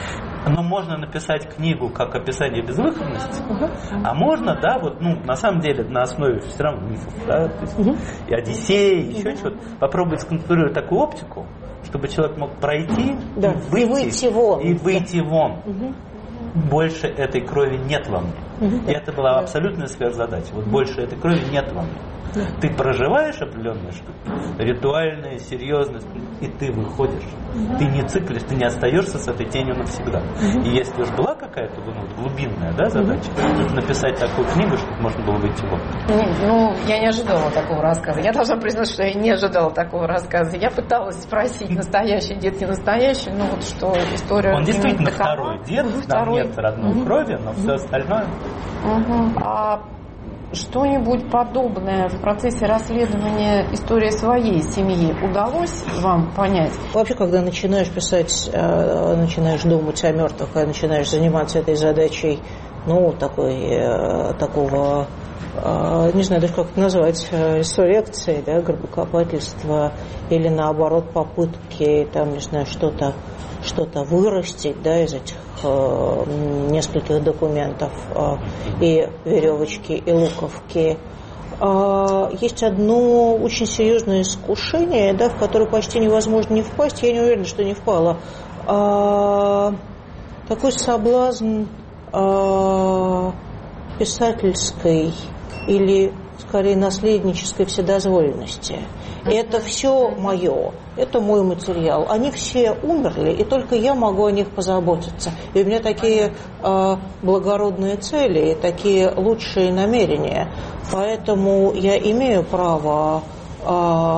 Но можно написать книгу как описание безвыходности, uh-huh. а можно, да, вот, ну, на самом деле, на основе все равно мифов, да, то есть, uh-huh. и Одиссея, еще uh-huh. что-то, попробовать сконструировать такую оптику, чтобы человек мог пройти, да. и выйти, и выйти вон. И выйти вон. Uh-huh. Больше этой крови нет во мне. Uh-huh. И это была uh-huh. абсолютная сверхзадача. Вот uh-huh. больше этой крови нет во мне. Uh-huh. Ты проживаешь определенные штуки, ритуальные, серьезность, и ты выходишь. Uh-huh. Ты не циклишь, ты не остаешься с этой тенью навсегда. Uh-huh. И если уж была какая-то ну, глубинная, да, задача, uh-huh. написать такую книгу, чтобы можно было выйти в опыт. Ну, я не ожидала такого рассказа. Я должна признать, что я не ожидала такого рассказа. Я пыталась спросить, настоящий дед, не настоящий, ну вот что история... Он действительно второй дед, uh-huh. там второй. Нет родной uh-huh. крови, но uh-huh. все остальное... Uh-huh. А что-нибудь подобное в процессе расследования истории своей семьи удалось вам понять? Вообще, когда начинаешь писать, начинаешь думать о мертвых, когда начинаешь заниматься этой задачей, ну, такой, такого, не знаю даже как это назвать, инсурекции, да, гробокопательства, или наоборот попытки, там, не знаю, что-то что-то вырастить, да, из этих э, нескольких документов э, и веревочки, и луковки. Э, есть одно очень серьезное искушение, да, в которое почти невозможно не впасть, я не уверена, что не впала. Э, такой соблазн э, писательской или, скорее, наследнической вседозволенности. Это все мое, это мой материал. Они все умерли, и только я могу о них позаботиться. И у меня такие э, благородные цели, и такие лучшие намерения. Поэтому я имею право э,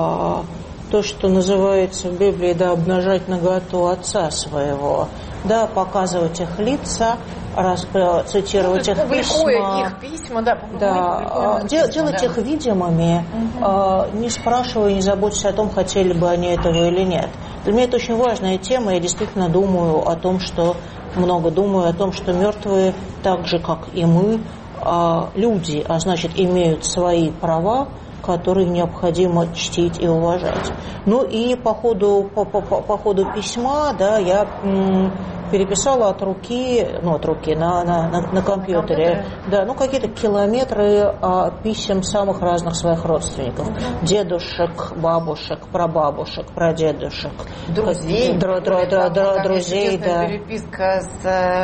то, что называется в Библии, да, обнажать наготу отца своего, да, показывать их лица, раз, цитировать ну, их письма, их письма, да, да, дел, письма, делать да. их видимыми, угу. э, не спрашивая, не заботясь о том, хотели бы они этого или нет. Для меня это очень важная тема. Я действительно думаю о том, что много думаю о том, что мертвые, так же как и мы, э, люди, а значит имеют свои права, которые необходимо чтить и уважать. Ну и по ходу, по, по, по ходу письма, да, я м, переписала от руки, ну от руки на, на, на, на компьютере, да, ну какие-то километры а, писем самых разных своих родственников, дедушек, бабушек, прабабушек, прадедушек, друзей, др, др, др, др, друзей, да. Переписка с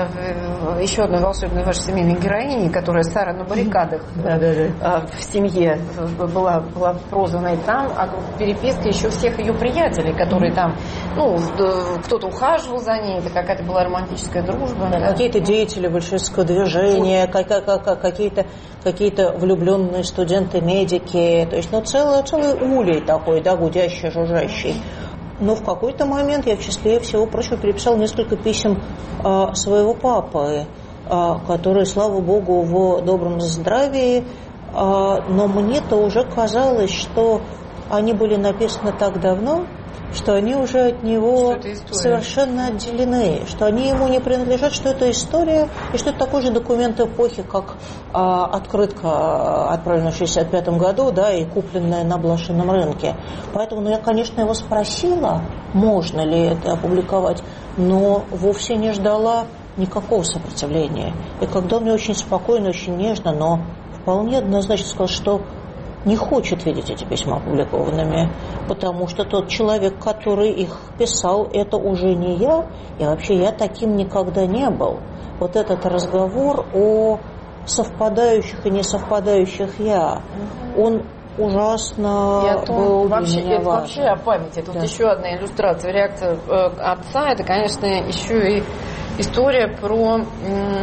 э, еще одной волшебной вашей семейной героиней, которая Сара на баррикадах да, да, да. Э, в семье была, была прозвана, и там а переписка еще всех ее приятелей, которые там, ну, кто-то ухаживал за ней, это какая-то была романтическая дружба. Да, да. Какие-то деятели большевистского движения, какие-то, какие-то влюбленные студенты-медики, то есть, ну, целый, целый улей такой, да, гудящий, жужжащий. Но в какой-то момент я в числе всего прочего переписала несколько писем э, своего папы, э, который, слава богу, в добром здравии, э, но мне-то уже казалось, что они были написаны так давно, что они уже от него совершенно отделены, что они ему не принадлежат, что это история, и что это такой же документ эпохи, как а, открытка, отправленная в шестьдесят пятом году, да, и купленная на блошином рынке. Поэтому, ну, я, конечно, его спросила, можно ли это опубликовать, но вовсе не ждала никакого сопротивления. И когда он мне очень спокойно, очень нежно, но вполне однозначно сказал, что не хочет видеть эти письма опубликованными, потому что тот человек, который их писал, это уже не я, и вообще я таким никогда не был. Вот этот разговор о совпадающих и несовпадающих я, он ужасно и о том, был вообще, для меня это важен. Вообще о памяти. Тут да. еще одна иллюстрация, реакция э, отца, это, конечно, еще и история про м,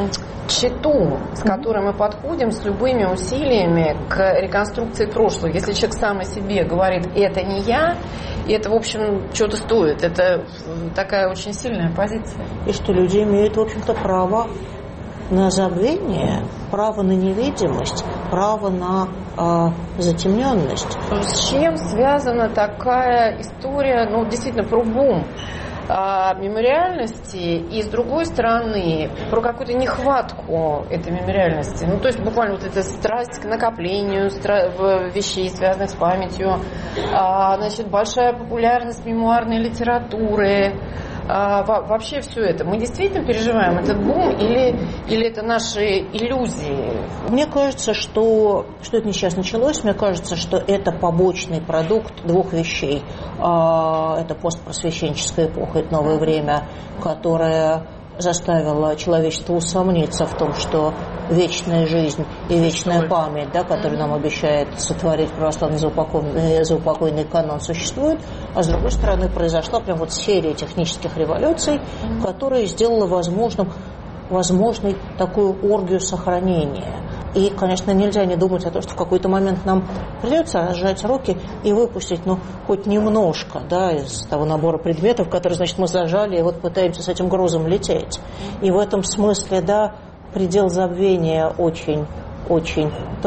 щиту, с которой мы подходим с любыми усилиями к реконструкции прошлого. Если человек сам о себе говорит «это не я», и это, в общем, что-то стоит. Это такая очень сильная позиция. И что люди имеют, в общем-то, право на забвение, право на невидимость, право на э, затемненность. С чем связана такая история, ну, действительно, про бум а, мемориальности и, с другой стороны, про какую-то нехватку этой мемориальности? Ну, то есть, буквально вот эта страсть к накоплению стра- вещей, связанных с памятью, а, значит, большая популярность мемуарной литературы, а, вообще все это. Мы действительно переживаем этот бум или, или это наши иллюзии? Мне кажется, что, что это не сейчас началось. Мне кажется, что это побочный продукт двух вещей. А, это постпросвещенческая эпоха, это новое время, которое заставило человечество усомниться в том, что вечная жизнь и вечная память, да, которую нам обещает сотворить православный заупокойный, заупокойный канон, существует, а с другой стороны произошла прям вот серия технических революций, которая сделала возможным возможной такую оргию сохранения. И, конечно, нельзя не думать о том, что в какой-то момент нам придется разжать руки и выпустить, ну, хоть немножко, да, из того набора предметов, которые, значит, мы зажали, и вот пытаемся с этим грузом лететь. И в этом смысле, да, предел забвения очень, очень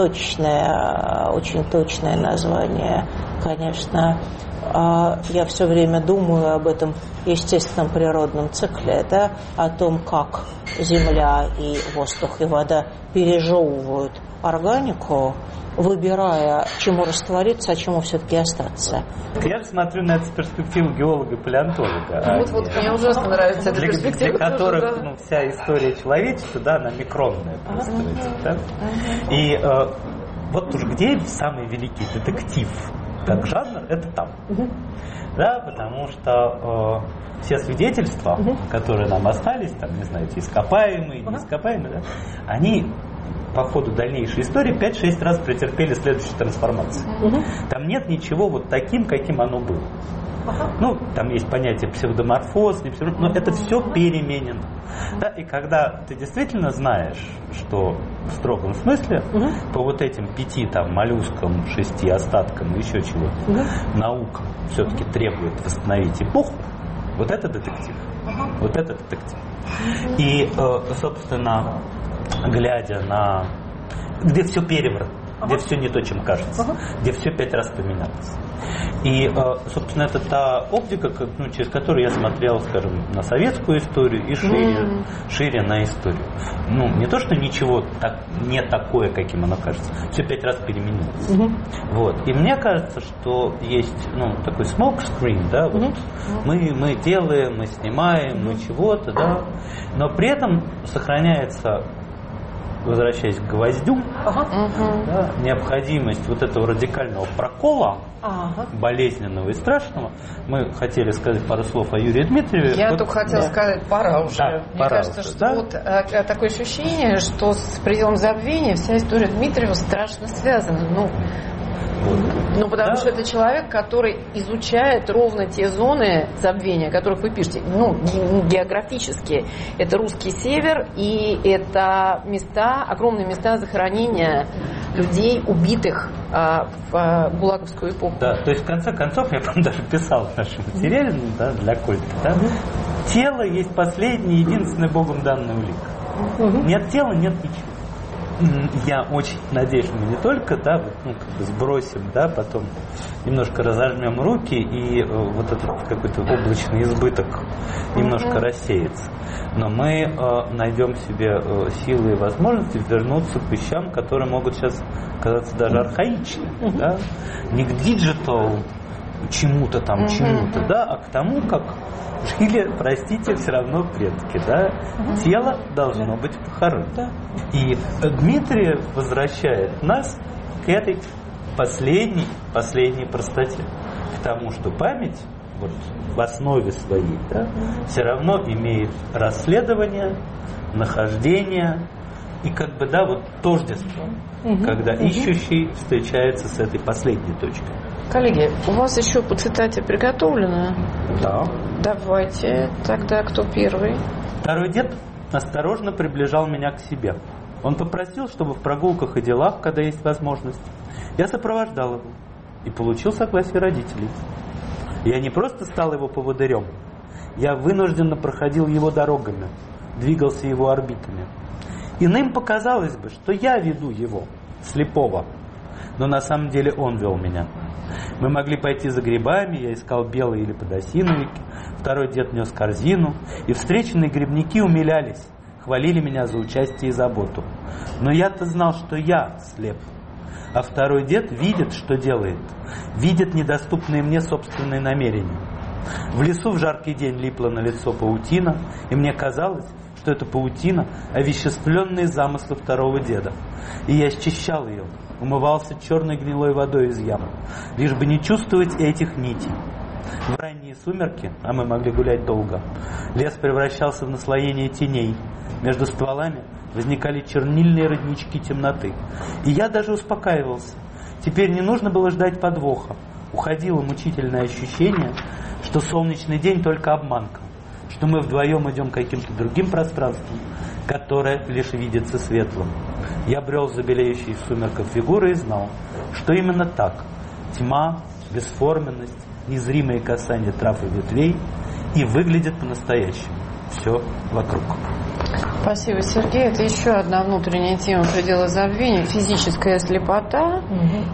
точное, очень точное название, конечно. Я все время думаю об этом естественном природном цикле, да, о том, как земля и воздух и вода пережевывают органику, выбирая, чему раствориться, а чему все-таки остаться. Я смотрю на это с перспективы геолога-палеонтолога. А вот, вот мне ужасно нравится эта для, перспектива. Для которых тоже, да? ну, вся история человечества, да, она микронная. Просто, uh-huh. да? uh-huh. И э, вот уж где самый великий детектив как жанр, это там. Uh-huh. Да, потому что э, все свидетельства, uh-huh. которые нам остались, там, не знаю, ископаемые, uh-huh. неископаемые, да, они по ходу дальнейшей истории пять-шесть раз претерпели следующую трансформацию. Uh-huh. Там нет ничего вот таким, каким оно было. Uh-huh. Ну, там есть понятие псевдоморфоз, не псевдоморфоз, но uh-huh. это все переменено. Uh-huh. Да, и когда ты действительно знаешь, что в строгом смысле uh-huh. по вот этим пяти там моллюскам, шести остаткам и еще чего-то uh-huh. наука все-таки uh-huh. требует восстановить эпоху, вот это детектив. Uh-huh. Вот это детектив. Uh-huh. И, э, собственно, глядя на... где все переврано, uh-huh. где все не то, чем кажется, uh-huh. где все пять раз поменялось. И, собственно, это та оптика, ну, через которую я смотрел, скажем, на советскую историю и шире, mm-hmm. шире на историю. Ну, не то, что ничего так, не такое, каким оно кажется. Все пять раз переменилось. Mm-hmm. Вот. И мне кажется, что есть, ну, такой smoke screen, да, вот mm-hmm. мы, мы делаем, мы снимаем, mm-hmm. мы чего-то, да, но при этом сохраняется, возвращаясь к гвоздю, ага. да, необходимость вот этого радикального прокола, ага. болезненного и страшного. Мы хотели сказать пару слов о Юрии Дмитриеве. Я вот, только хотела да. сказать, пора уже. Да, Мне пора кажется, уже, что да? вот а, такое ощущение, что с пределом забвения вся история Дмитриева страшно связана. Ну, Ну, потому да. что это человек, который изучает ровно те зоны забвения, о которых вы пишете. Ну, географически. Это русский север, и это места, огромные места захоронения людей, убитых а, в а, гулаговскую эпоху. Да, то есть, в конце концов, я, по-моему, даже писал в нашем материале, ну, да, для Кольта, да, mm-hmm. тело есть последний, единственный Богом данный улик. Mm-hmm. Нет тела, нет ничего. Я очень надеюсь, что мы не только, да, вот, ну, как бы сбросим, да, потом немножко разожмем руки, и э, вот этот какой-то облачный избыток немножко mm-hmm. рассеется. Но мы э, найдем себе э, силы и возможности вернуться к вещам, которые могут сейчас казаться даже архаичными, mm-hmm. да, не к диджитал чему-то там, mm-hmm. чему-то, да, а к тому, как жили, простите, все равно предки, да? Uh-huh. Тело должно быть похоронено. Да. И Дмитриев возвращает нас к этой последней, последней простоте. К тому, что память вот, в основе своей, да, uh-huh. все равно имеет расследование, нахождение и как бы, да, вот тождество, uh-huh. когда uh-huh. ищущий встречается с этой последней точкой. Коллеги, у вас еще по цитате приготовлено? Да. Давайте, тогда кто первый? Второй дед осторожно приближал меня к себе. Он попросил, чтобы в прогулках и делах, когда есть возможность, я сопровождал его и получил согласие родителей. Я не просто стал его поводырем, я вынужденно проходил его дорогами, двигался его орбитами. Иным показалось бы, что я веду его, слепого, но на самом деле он вел меня. Мы могли пойти за грибами, я искал белые или подосиновики, второй дед нес корзину, и встреченные грибники умилялись, хвалили меня за участие и заботу. Но я-то знал, что я слеп, а второй дед видит, что делает, видит недоступные мне собственные намерения. В лесу в жаркий день липла на лицо паутина, и мне казалось, что это паутина – овеществленные замыслы второго деда. И я счищал ее, умывался черной гнилой водой из ям, лишь бы не чувствовать этих нитей. В ранние сумерки, а мы могли гулять долго, лес превращался в наслоение теней. Между стволами возникали чернильные роднички темноты. И я даже успокаивался. Теперь не нужно было ждать подвоха. Уходило мучительное ощущение, что солнечный день только обманка, что мы вдвоем идем каким-то другим пространством, которое лишь видится светлым. Я брел за белеющей в сумерках фигуры и знал, что именно так. Тьма, бесформенность, незримые касания трав и ветвей, и выглядит по-настоящему все вокруг. Спасибо, Сергей. Это еще одна внутренняя тема предела забвения. Физическая слепота угу.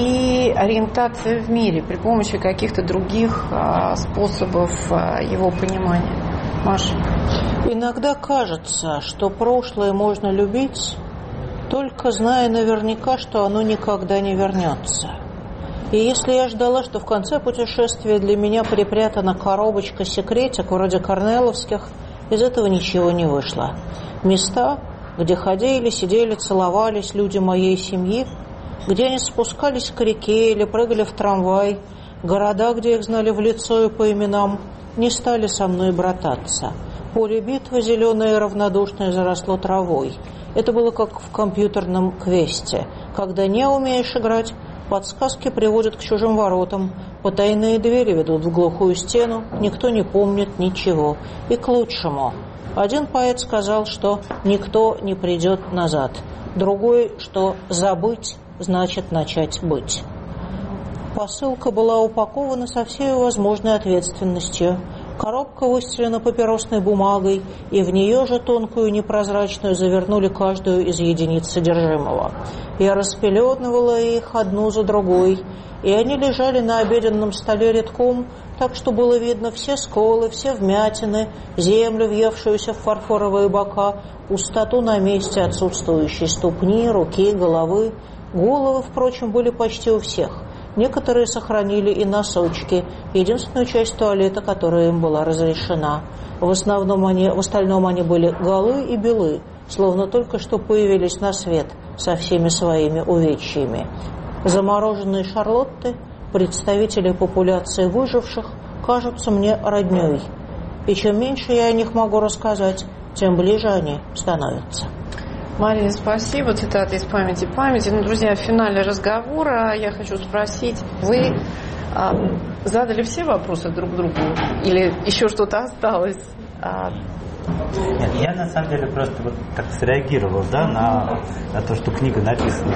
и ориентация в мире при помощи каких-то других а, способов а, его понимания. Маша? Иногда кажется, что прошлое можно любить, только зная наверняка, что оно никогда не вернется. И если я ждала, что в конце путешествия для меня припрятана коробочка-секретик вроде корнеловских, из этого ничего не вышло. Места, где ходили, сидели, целовались люди моей семьи, где они спускались к реке или прыгали в трамвай, города, где их знали в лицо и по именам, не стали со мной брататься. Поле битвы зеленое и равнодушное заросло травой. Это было как в компьютерном квесте. Когда не умеешь играть, подсказки приводят к чужим воротам, потайные двери ведут в глухую стену, никто не помнит ничего. И к лучшему. Один поэт сказал, что никто не придет назад. Другой, что забыть значит начать быть. Посылка была упакована со всей возможной ответственностью. Коробка выстелена папиросной бумагой, и в нее же тонкую непрозрачную завернули каждую из единиц содержимого. Я распеленывала их одну за другой, и они лежали на обеденном столе редком, так что было видно все сколы, все вмятины, землю, въевшуюся в фарфоровые бока, пустоту на месте отсутствующей ступни, руки, головы. Головы, впрочем, были почти у всех. Некоторые сохранили и носочки, единственную часть туалета, которая им была разрешена. В основном они, в остальном они были голы и белы, словно только что появились на свет со всеми своими увечьями. Замороженные шарлотты, представители популяции выживших, кажутся мне роднёй. И чем меньше я о них могу рассказать, тем ближе они становятся. Мария, спасибо. Цитата из «Памяти памяти». Ну, друзья, в финале разговора я хочу спросить, вы а, задали все вопросы друг другу или еще что-то осталось? А... Нет, я на самом деле просто вот так среагировал, да, на, на то, что книга написана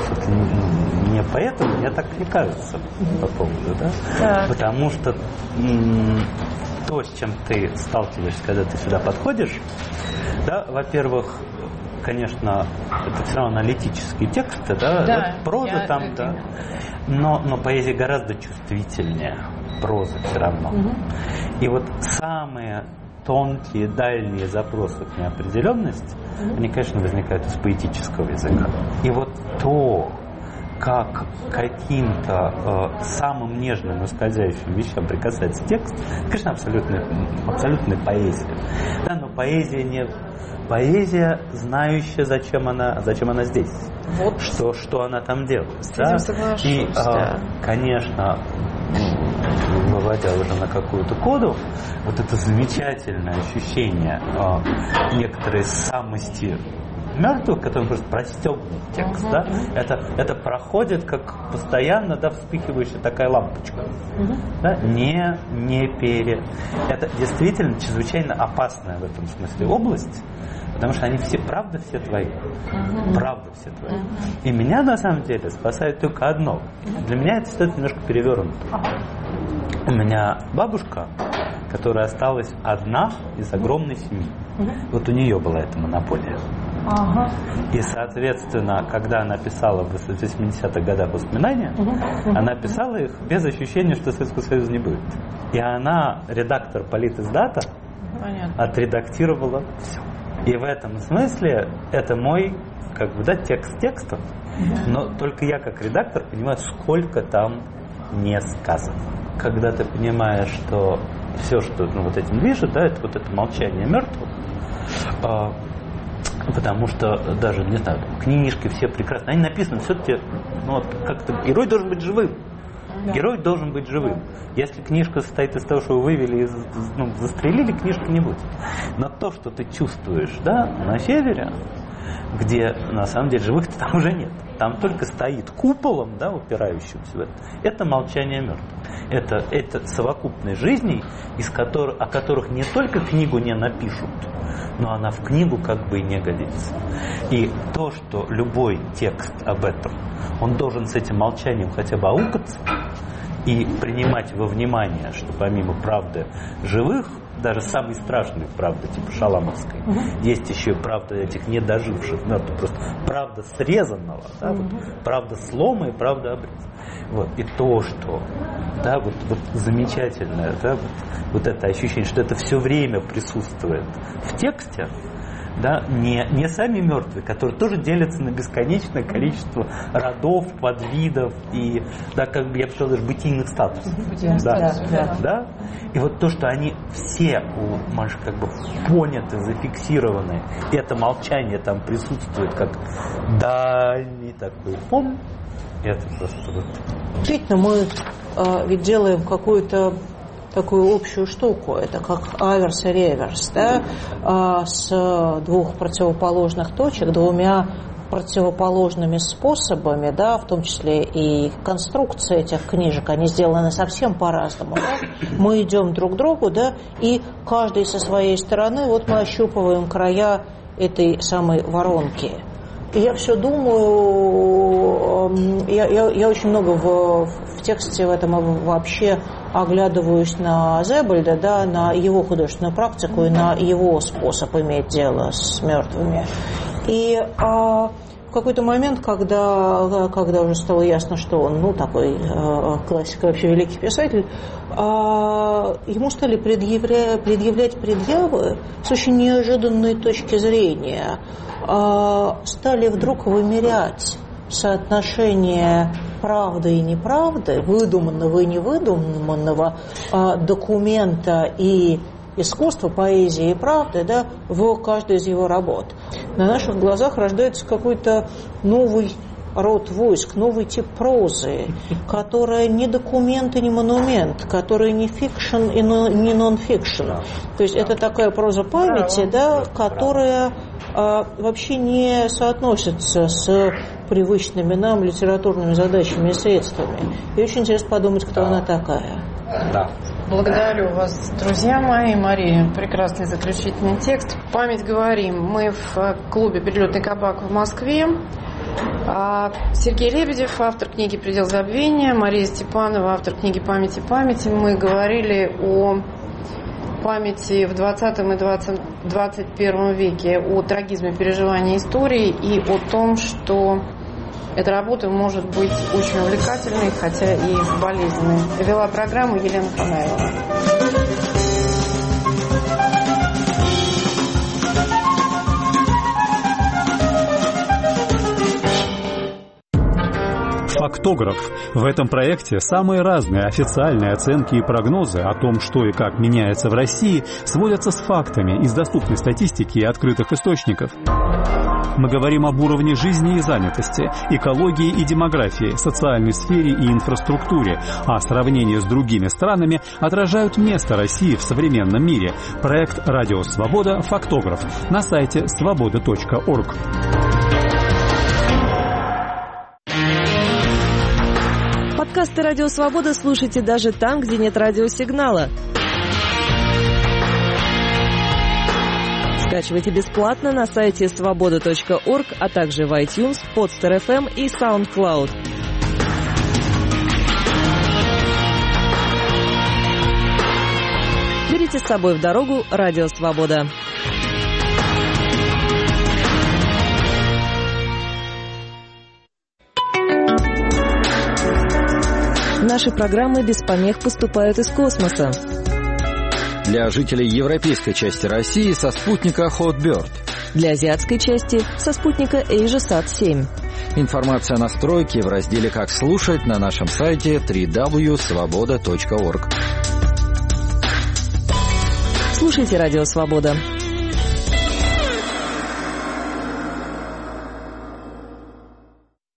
не поэтому, мне так не кажется по поводу, да, так. Потому что м- то, с чем ты сталкиваешься, когда ты сюда подходишь, да, во-первых, конечно, это все равно аналитические тексты, да, да вот проза там, это... да, но, но поэзия гораздо чувствительнее прозы все равно. Угу. И вот самые тонкие, дальние запросы к неопределенности, угу. они, конечно, возникают из поэтического языка. И вот то, как каким-то э, самым нежным и скользящим вещам прикасается текст, конечно, абсолютная, абсолютная поэзия. Да, но поэзия не поэзия, знающая, зачем она, зачем она здесь, вот. что, что она там делает. Да? И, да. э, конечно, выводя уже на какую-то коду, вот это замечательное ощущение э, некоторой самости мертвых, который просто простегнут текст, uh-huh. да, это, это проходит как постоянно, да, вспыхивающая такая лампочка. Uh-huh. Да, не, не пере. Это действительно чрезвычайно опасная в этом смысле область, потому что они все, правда, все твои. Uh-huh. Правда, все твои. Uh-huh. И меня, на самом деле, спасает только одно. Для меня эта ситуация немножко перевернута. Uh-huh. У меня бабушка, которая осталась одна из огромной семьи. Uh-huh. Вот у нее была эта монополия. Uh-huh. И, соответственно, когда она писала в восьмидесятых годах воспоминания, uh-huh. Uh-huh. она писала их без ощущения, что Советского Союза не будет. И она, редактор политиздата, uh-huh. отредактировала все. И в этом смысле это мой, как бы, да, текст текстов, uh-huh. но только я, как редактор, понимаю, сколько там не сказано. Когда ты понимаешь, что все, что, ну, вот этим движет, да, это вот это молчание мертвых, а, потому что даже, не знаю, книжки все прекрасные, они написаны все-таки, ну, вот как-то герой должен быть живым. Да. Герой должен быть живым. Если книжка состоит из того, что вы вывели и, ну, застрелили, книжки не будет. Но то, что ты чувствуешь, да, на севере, где на самом деле живых-то там уже нет. Там только стоит куполом, да, упирающимся в это. Это молчание мертвых. Это, это совокупность жизней, из которых, о которых не только книгу не напишут, но она в книгу как бы и не годится. И то, что любой текст об этом, он должен с этим молчанием хотя бы аукаться и принимать во внимание, что помимо правды живых, даже самой страшной правды, типа шаламовской, угу. есть еще и правда этих недоживших мертвых, просто правда срезанного, да, угу. вот, правда слома и правда обреза. Вот. И то, что, да, вот, вот замечательное, да, вот, вот это ощущение, что это все время присутствует в тексте, да, не, не сами мертвые, которые тоже делятся на бесконечное количество родов, подвидов и, да, как бы я бы сказал, даже бытийных статусов. Бытийных да, статусов, да. Да? И вот то, что они все у Маши как бы поняты, зафиксированы, и это молчание там присутствует как дальний такой фон, это просто вот. Действительно, мы э, ведь делаем какую-то такую общую штуку, это как аверс и реверс, да, а с двух противоположных точек, двумя противоположными способами, да, в том числе и конструкция этих книжек, они сделаны совсем по-разному. Да? Мы идем друг к другу, да, и каждый со своей стороны, вот мы ощупываем края этой самой воронки. И я все думаю, я, я, я очень много в, в тексте в этом вообще оглядываюсь на Зебальда, да, на его художественную практику и на его способ иметь дело с мертвыми. И а, в какой-то момент, когда, когда уже стало ясно, что он, ну, такой а, классик, вообще великий писатель, а, ему стали предъявля, предъявлять предъявы с очень неожиданной точки зрения. А, стали вдруг вымерять соотношение правды и неправды, выдуманного и невыдуманного, а, документа и искусства, поэзии и правды, да, в каждой из его работ. На наших глазах рождается какой-то новый род войск, новый тип прозы, которая не документ и не монумент, которая не фикшн и не нон-фикшн. То есть это такая проза памяти, да, которая а, вообще не соотносится с привычными нам литературными задачами и средствами. И очень интересно подумать, кто она такая. Да. Благодарю вас, друзья мои. Мария, прекрасный заключительный текст. «Память говорим». Мы в клубе «Перелетный кабак» в Москве. Сергей Лебедев, автор книги «Предел забвения», Мария Степанова, автор книги «Память и память». Мы говорили о памяти в двадцатом и двадцать первом веке, о трагизме переживания истории и о том, что эта работа может быть очень увлекательной, хотя и болезненной. Вела программу Елена Канаева. Фактограф. В этом проекте самые разные официальные оценки и прогнозы о том, что и как меняется в России, сводятся с фактами из доступной статистики и открытых источников. Мы говорим об уровне жизни и занятости, экологии и демографии, социальной сфере и инфраструктуре, а сравнение с другими странами отражают место России в современном мире. Проект «Радио Свобода. Фактограф» на сайте свобода точка орг. Подкасты «Радио Свобода» слушайте даже там, где нет радиосигнала. Скачивайте бесплатно на сайте свобода точка орг, а также в iTunes, Podster эф эм и SoundCloud. Берите с собой в дорогу «Радио Свобода». Наши программы без помех поступают из космоса. Для жителей европейской части России со спутника Hotbird. Для азиатской части со спутника AsiaSat семь. Информация о настройке в разделе «Как слушать» на нашем сайте дабл-ю дабл ю дабл ю точка свобода точка орг. Слушайте «Радио Свобода».